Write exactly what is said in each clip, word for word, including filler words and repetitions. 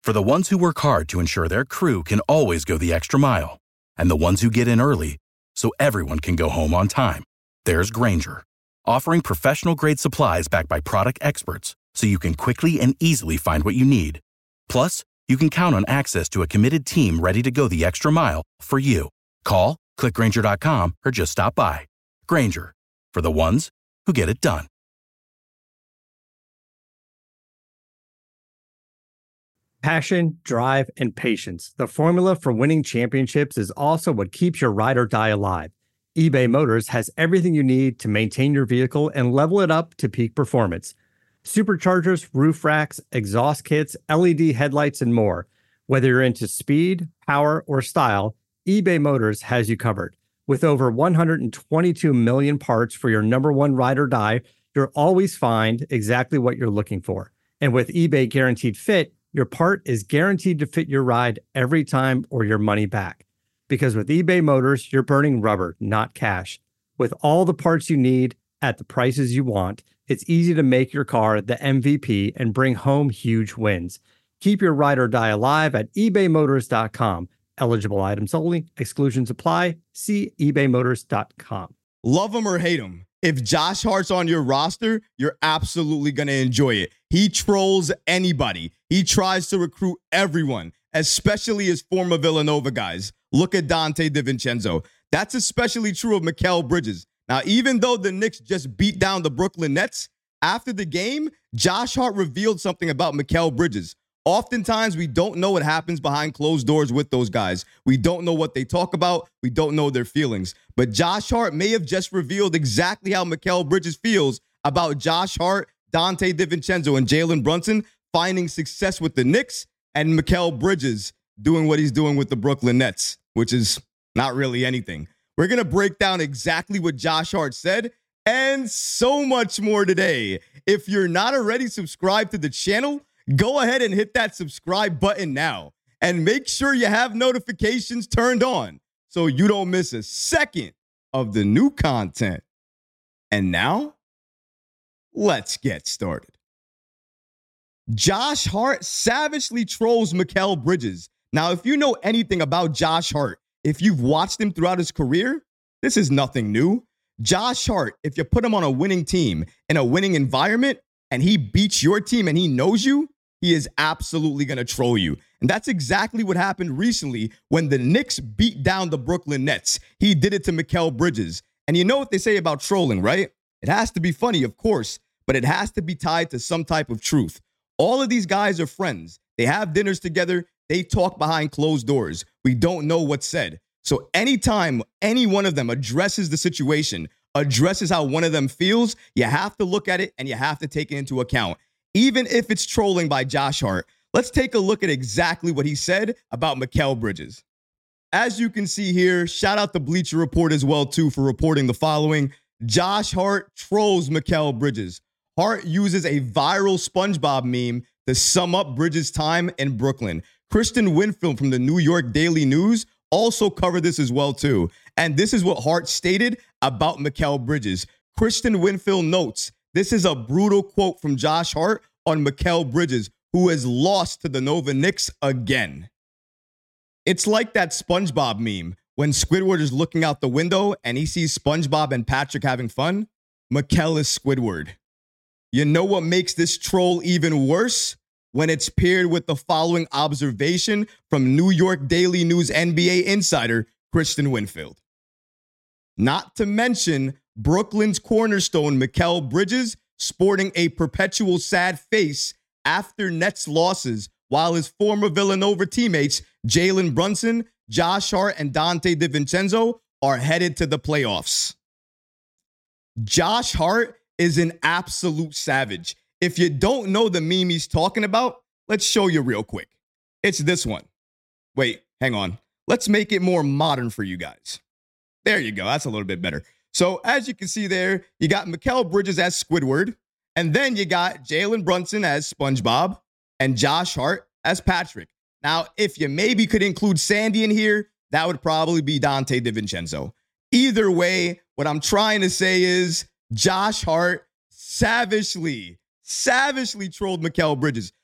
For the ones who work hard to ensure their crew can always go the extra mile, and the ones who get in early so everyone can go home on time, there's Grainger, offering professional-grade supplies backed by product experts so you can quickly and easily find what you need. Plus, you can count on access to a committed team ready to go the extra mile for you. Call, click Grainger dot com, or just stop by. Grainger, for the ones who get it done. Passion, drive, and patience. The formula for winning championships is also what keeps your ride or die alive. eBay Motors has everything you need to maintain your vehicle and level it up to peak performance. Superchargers, roof racks, exhaust kits, L E D headlights, and more. Whether you're into speed, power, or style, eBay Motors has you covered. With over one hundred twenty-two million parts for your number one ride or die, you'll always find exactly what you're looking for. And with eBay Guaranteed Fit, your part is guaranteed to fit your ride every time or your money back. Because with eBay Motors, you're burning rubber, not cash. With all the parts you need at the prices you want, it's easy to make your car the M V P and bring home huge wins. Keep your ride or die alive at ebay motors dot com. Eligible items only. Exclusions apply. See ebay motors dot com. Love him or hate him, if Josh Hart's on your roster, you're absolutely going to enjoy it. He trolls anybody. He tries to recruit everyone, especially his former Villanova guys. Look at Donte DiVincenzo. That's especially true of Mikal Bridges. Now, even though the Knicks just beat down the Brooklyn Nets, after the game, Josh Hart revealed something about Mikal Bridges. Oftentimes, we don't know what happens behind closed doors with those guys. We don't know what they talk about. We don't know their feelings. But Josh Hart may have just revealed exactly how Mikal Bridges feels about Josh Hart, Donte DiVincenzo, and Jalen Brunson finding success with the Knicks, and Mikal Bridges doing what he's doing with the Brooklyn Nets, which is not really anything. We're going to break down exactly what Josh Hart said and so much more today. If you're not already subscribed to the channel, go ahead and hit that subscribe button now and make sure you have notifications turned on so you don't miss a second of the new content. And now, let's get started. Josh Hart savagely trolls Mikal Bridges. Now, if you know anything about Josh Hart, if you've watched him throughout his career, this is nothing new. Josh Hart, if you put him on a winning team in a winning environment and he beats your team and he knows you, he is absolutely going to troll you. And that's exactly what happened recently when the Knicks beat down the Brooklyn Nets. He did it to Mikal Bridges. And you know what they say about trolling, right? It has to be funny, of course, but it has to be tied to some type of truth. All of these guys are friends. They have dinners together. They talk behind closed doors. We don't know what's said. So anytime any one of them addresses the situation, addresses how one of them feels, you have to look at it and you have to take it into account. Even if it's trolling by Josh Hart, let's take a look at exactly what he said about Mikal Bridges. As you can see here, shout out to Bleacher Report as well, too, for reporting the following. Josh Hart trolls Mikal Bridges. Hart uses a viral SpongeBob meme to sum up Bridges' time in Brooklyn. Kristen Winfield from the New York Daily News also covered this as well, too. And this is what Hart stated about Mikal Bridges. Kristen Winfield notes, this is a brutal quote from Josh Hart on Mikal Bridges, who has lost to the Nova Knicks again. It's like that SpongeBob meme when Squidward is looking out the window and he sees SpongeBob and Patrick having fun. Mikal is Squidward. You know what makes this troll even worse? When it's paired with the following observation from New York Daily News N B A insider Kristen Winfield. Not to mention Brooklyn's cornerstone Mikal Bridges sporting a perpetual sad face after Nets losses, while his former Villanova teammates Jalen Brunson, Josh Hart, and Donte DiVincenzo are headed to the playoffs. Josh Hart is an absolute savage. If you don't know the meme he's talking about, let's show you real quick. It's this one. Wait, hang on. Let's make it more modern for you guys. There you go. That's a little bit better. So as you can see there, you got Mikal Bridges as Squidward, and then you got Jalen Brunson as SpongeBob, and Josh Hart as Patrick. Now, if you maybe could include Sandy in here, that would probably be Donte DiVincenzo. Either way, what I'm trying to say is Josh Hart savagely, savagely trolled Mikal Bridges.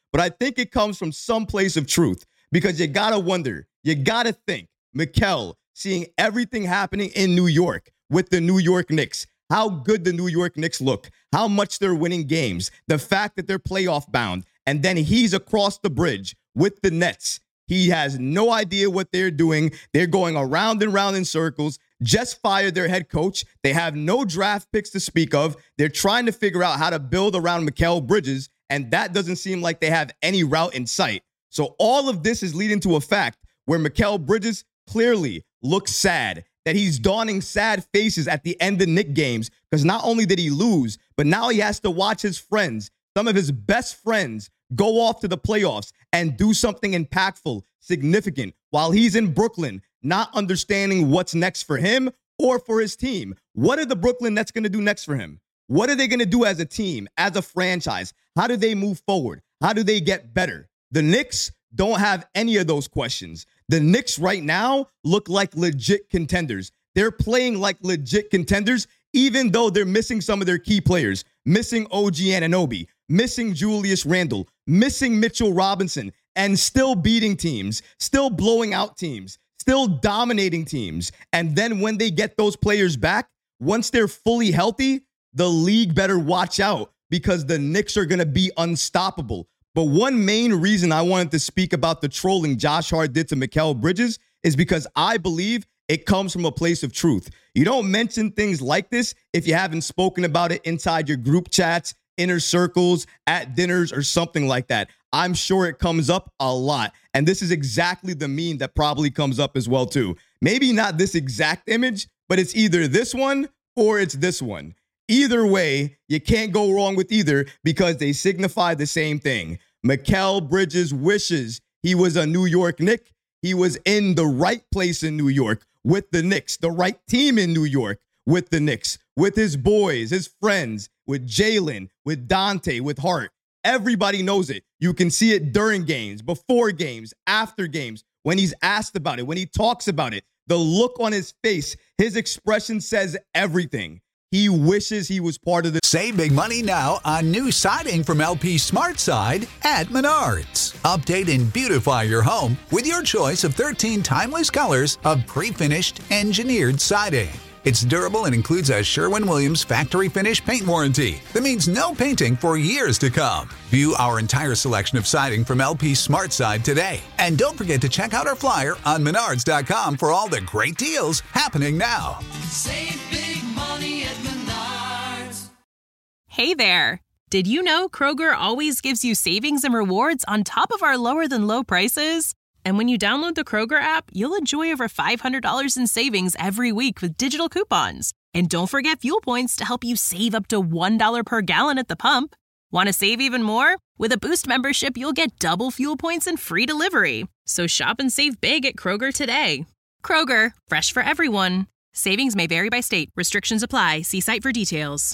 but I think it comes from some place of truth because you got to wonder, you got to think, Mikal, seeing everything happening in New York with the New York Knicks, how good the New York Knicks look, how much they're winning games, the fact that they're playoff bound, and then he's across the bridge with the Nets. He has no idea what they're doing. They're going around and around in circles, just fired their head coach. They have no draft picks to speak of. They're trying to figure out how to build around Mikal Bridges, and that doesn't seem like they have any route in sight. So all of this is leading to a fact where Mikal Bridges clearly looks sad, that he's donning sad faces at the end of Knick games because not only did he lose, but now he has to watch his friends, some of his best friends, go off to the playoffs and do something impactful, significant, while he's in Brooklyn, not understanding what's next for him or for his team. What are the Brooklyn Nets going to do next for him? What are they going to do as a team, as a franchise? How do they move forward? How do they get better? The Knicks don't have any of those questions. The Knicks right now look like legit contenders. They're playing like legit contenders, even though they're missing some of their key players, missing O G Anunoby, missing Julius Randle, missing Mitchell Robinson, and still beating teams, still blowing out teams, still dominating teams. And then when they get those players back, once they're fully healthy, the league better watch out because the Knicks are going to be unstoppable. But one main reason I wanted to speak about the trolling Josh Hart did to Mikal Bridges is because I believe it comes from a place of truth. You don't mention things like this if you haven't spoken about it inside your group chats, inner circles, at dinners, or something like that. I'm sure it comes up a lot. And this is exactly the meme that probably comes up as well, too. Maybe not this exact image, but it's either this one or it's this one. Either way, you can't go wrong with either because they signify the same thing. Mikal Bridges wishes he was a New York Knick. He was in the right place in New York with the Knicks, the right team in New York with the Knicks, with his boys, his friends, with Jalen, with Dante, with Hart. Everybody knows it. You can see it during games, before games, after games, when he's asked about it, when he talks about it. The look on his face, his expression says everything. He wishes he was part of the... Save big money now on new siding from L P SmartSide at Menards. Update and beautify your home with your choice of thirteen timeless colors of pre-finished engineered siding. It's durable and includes a Sherwin-Williams factory finish paint warranty that means no painting for years to come. View our entire selection of siding from L P SmartSide today. And don't forget to check out our flyer on menards dot com for all the great deals happening now. Save big money at Menards. Hey there. Did you know Kroger always gives you savings and rewards on top of our lower than low prices? And when you download the Kroger app, you'll enjoy over five hundred dollars in savings every week with digital coupons. And don't forget fuel points to help you save up to one dollar per gallon at the pump. Want to save even more? With a Boost membership, you'll get double fuel points and free delivery. So shop and save big at Kroger today. Kroger, fresh for everyone. Savings may vary by state. Restrictions apply. See site for details.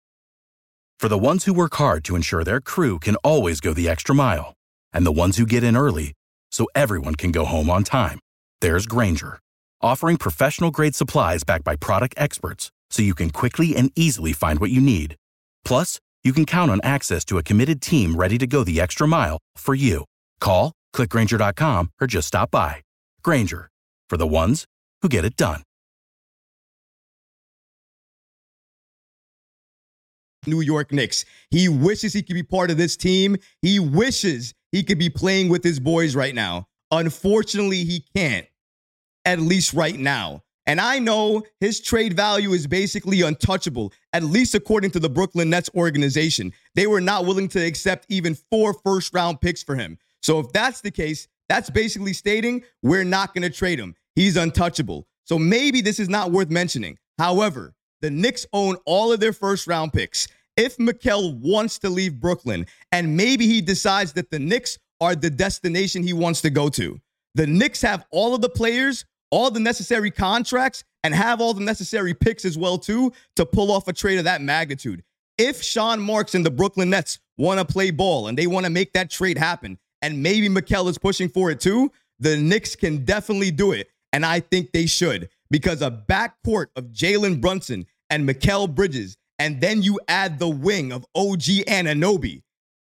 For the ones who work hard to ensure their crew can always go the extra mile, and the ones who get in early so everyone can go home on time, there's Grainger, offering professional-grade supplies backed by product experts so you can quickly and easily find what you need. Plus, you can count on access to a committed team ready to go the extra mile for you. Call, click Grainger dot com, or just stop by. Grainger, for the ones who get it done. New York Knicks. He wishes he could be part of this team. He wishes he could be playing with his boys right now. Unfortunately, he can't, at least right now. And I know his trade value is basically untouchable, at least according to the Brooklyn Nets organization. They were not willing to accept even four first-round picks for him. So if that's the case, that's basically stating we're not going to trade him. He's untouchable. So maybe this is not worth mentioning. However, the Knicks own all of their first-round picks. If Mikal wants to leave Brooklyn, and maybe he decides that the Knicks are the destination he wants to go to, the Knicks have all of the players, all the necessary contracts, and have all the necessary picks as well, too, to pull off a trade of that magnitude. If Sean Marks and the Brooklyn Nets want to play ball and they want to make that trade happen, and maybe Mikal is pushing for it too, the Knicks can definitely do it, and I think they should, because a backcourt of Jalen Brunson and Mikal Bridges, and then you add the wing of O G Anunoby,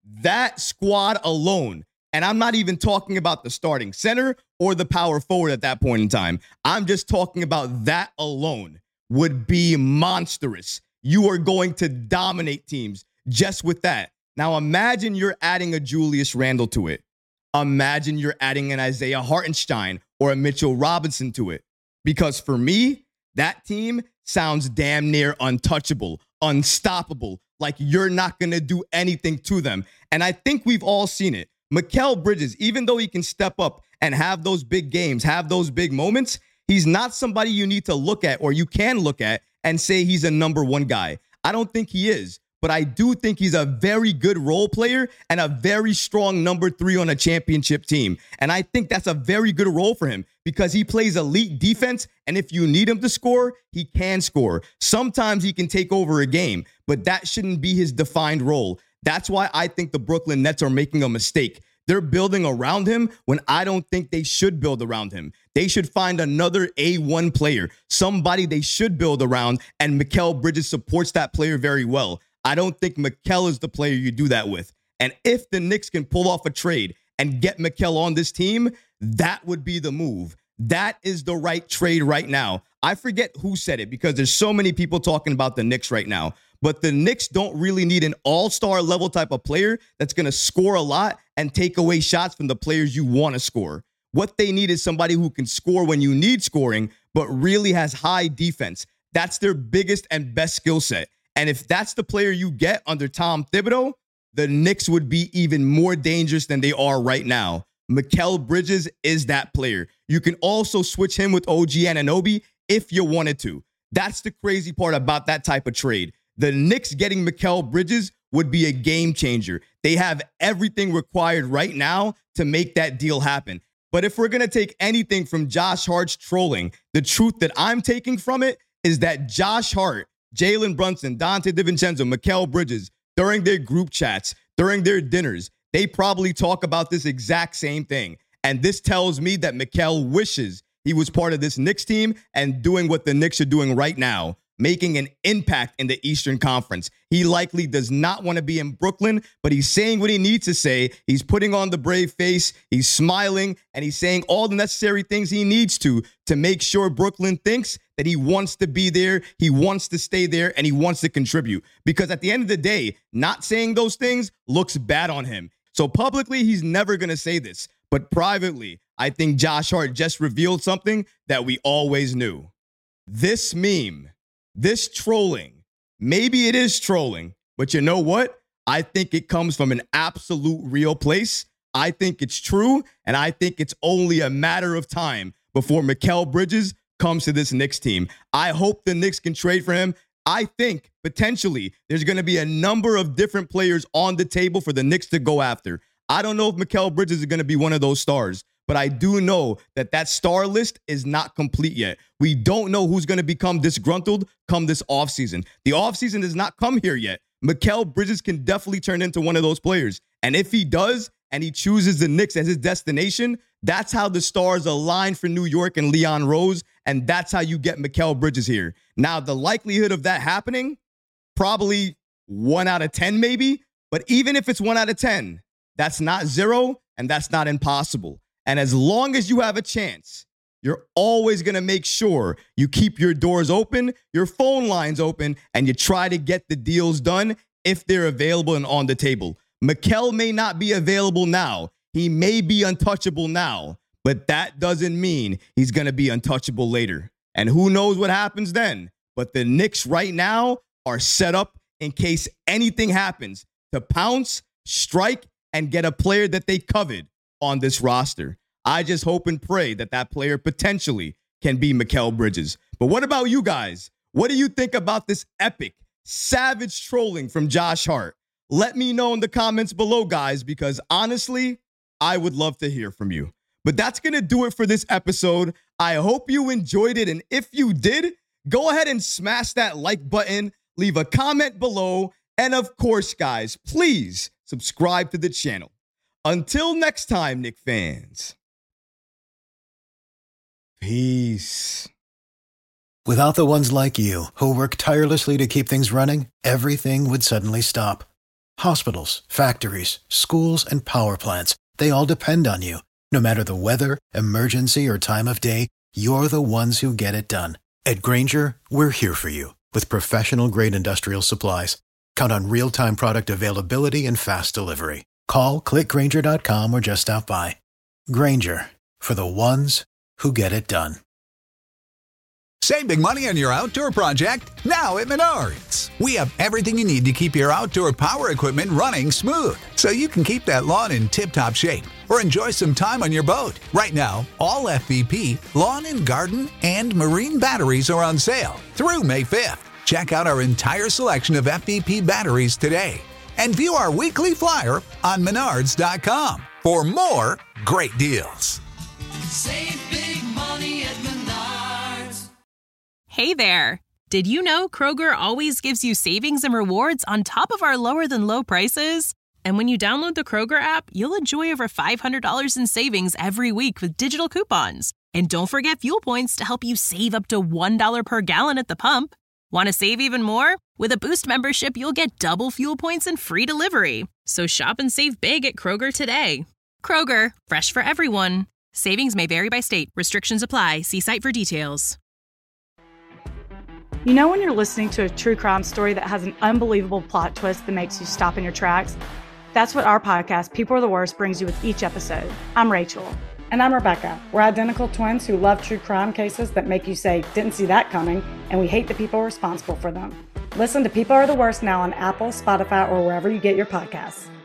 that squad alone, and I'm not even talking about the starting center or the power forward at that point in time, I'm just talking about that alone, would be monstrous. You are going to dominate teams just with that. Now imagine you're adding a Julius Randle to it. Imagine you're adding an Isaiah Hartenstein or a Mitchell Robinson to it. Because for me, that team sounds damn near untouchable, unstoppable, like you're not going to do anything to them. And I think we've all seen it. Mikal Bridges, even though he can step up and have those big games, have those big moments, he's not somebody you need to look at or you can look at and say he's a number one guy. I don't think he is. But I do think he's a very good role player and a very strong number three on a championship team. And I think that's a very good role for him because he plays elite defense. And if you need him to score, he can score. Sometimes he can take over a game, but that shouldn't be his defined role. That's why I think the Brooklyn Nets are making a mistake. They're building around him when I don't think they should build around him. They should find another A one player, somebody they should build around, and Mikal Bridges supports that player very well. I don't think Mikal is the player you do that with. And if the Knicks can pull off a trade and get Mikal on this team, that would be the move. That is the right trade right now. I forget who said it because there's so many people talking about the Knicks right now. But the Knicks don't really need an all-star level type of player that's going to score a lot and take away shots from the players you want to score. What they need is somebody who can score when you need scoring, but really has high defense. That's their biggest and best skill set. And if that's the player you get under Tom Thibodeau, the Knicks would be even more dangerous than they are right now. Mikal Bridges is that player. You can also switch him with O G Anunoby if you wanted to. That's the crazy part about that type of trade. The Knicks getting Mikal Bridges would be a game changer. They have everything required right now to make that deal happen. But if we're going to take anything from Josh Hart's trolling, the truth that I'm taking from it is that Josh Hart, Jalen Brunson, Dante DiVincenzo, Mikal Bridges, during their group chats, during their dinners, they probably talk about this exact same thing. And this tells me that Mikal wishes he was part of this Knicks team and doing what the Knicks are doing right now, making an impact in the Eastern Conference. He likely does not want to be in Brooklyn, but he's saying what he needs to say. He's putting on the brave face. He's smiling, and he's saying all the necessary things he needs to to make sure Brooklyn thinks that he wants to be there, he wants to stay there, and he wants to contribute. Because at the end of the day, not saying those things looks bad on him. So publicly, he's never going to say this. But privately, I think Josh Hart just revealed something that we always knew. This meme, this trolling, maybe it is trolling, but you know what? I think it comes from an absolute real place. I think it's true, and I think it's only a matter of time before Mikal Bridges comes to this Knicks team. I hope the Knicks can trade for him. I think potentially there's going to be a number of different players on the table for the Knicks to go after. I don't know if Mikal Bridges is going to be one of those stars, but I do know that that star list is not complete yet. We don't know who's going to become disgruntled come this offseason. The offseason has not come here yet. Mikal Bridges can definitely turn into one of those players. And if he does, and he chooses the Knicks as his destination, that's how the stars align for New York and Leon Rose, and that's how you get Mikal Bridges here. Now, the likelihood of that happening, probably one out of ten maybe, but even if it's one out of ten, that's not zero, and that's not impossible. And as long as you have a chance, you're always going to make sure you keep your doors open, your phone lines open, and you try to get the deals done if they're available and on the table. Mikal may not be available now. He may be untouchable now, but that doesn't mean he's going to be untouchable later. And who knows what happens then? But the Knicks right now are set up in case anything happens to pounce, strike, and get a player that they covet on this roster. I just hope and pray that that player potentially can be Mikal Bridges. But what about you guys? What do you think about this epic, savage trolling from Josh Hart? Let me know in the comments below, guys, because honestly, I would love to hear from you. But that's going to do it for this episode. I hope you enjoyed it. And if you did, go ahead and smash that like button, leave a comment below. And of course, guys, please subscribe to the channel. Until next time, Knicks fans. Peace. Without the ones like you, who work tirelessly to keep things running, everything would suddenly stop. Hospitals, factories, schools, and power plants, they all depend on you. No matter the weather, emergency, or time of day, you're the ones who get it done. At Grainger, we're here for you with professional-grade industrial supplies. Count on real-time product availability and fast delivery. Call, click Grainger dot com, or just stop by. Grainger, for the ones who get it done. Save big money on your outdoor project now at Menards. We have everything you need to keep your outdoor power equipment running smooth, so you can keep that lawn in tip-top shape or enjoy some time on your boat. Right now, all F V P, lawn and garden, and marine batteries are on sale through May fifth. Check out our entire selection of F V P batteries today and view our weekly flyer on menards dot com for more great deals. Save big money at Menards. Hey there! Did you know Kroger always gives you savings and rewards on top of our lower than low prices? And when you download the Kroger app, you'll enjoy over five hundred dollars in savings every week with digital coupons. And don't forget fuel points to help you save up to one dollar per gallon at the pump. Want to save even more? With a Boost membership, you'll get double fuel points and free delivery. So shop and save big at Kroger today. Kroger, fresh for everyone. Savings may vary by state. Restrictions apply. See site for details. You know when you're listening to a true crime story that has an unbelievable plot twist that makes you stop in your tracks? That's what our podcast, People Are the Worst, brings you with each episode. I'm Rachel. And I'm Rebecca. We're identical twins who love true crime cases that make you say, didn't see that coming, and we hate the people responsible for them. Listen to People Are the Worst now on Apple, Spotify, or wherever you get your podcasts.